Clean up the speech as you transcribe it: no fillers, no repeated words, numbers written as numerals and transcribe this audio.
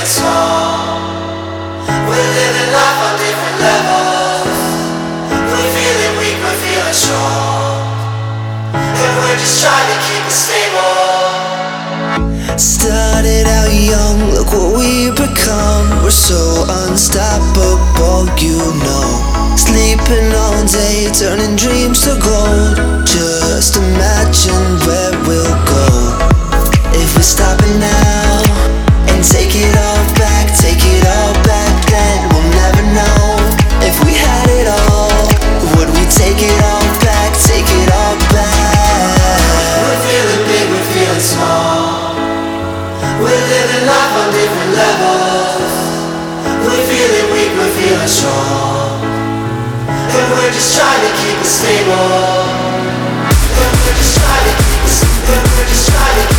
small. We're living life on different levels. We're feeling weak, we're feeling strong, and we're just trying to keep it stable. Started out young, look what we become. We're so unstoppable, you know. Sleeping all day, turning dreams to gold. Just imagine where we'll go if we stop it now and take it all back, then we'll never know. If we had it all, would we take it all back, We're feeling big, we're feeling small. We're living life on different levels. We're feeling weak, we're feeling strong, and we're just trying to keep it stable. And we're just trying to keep it, and we're just trying to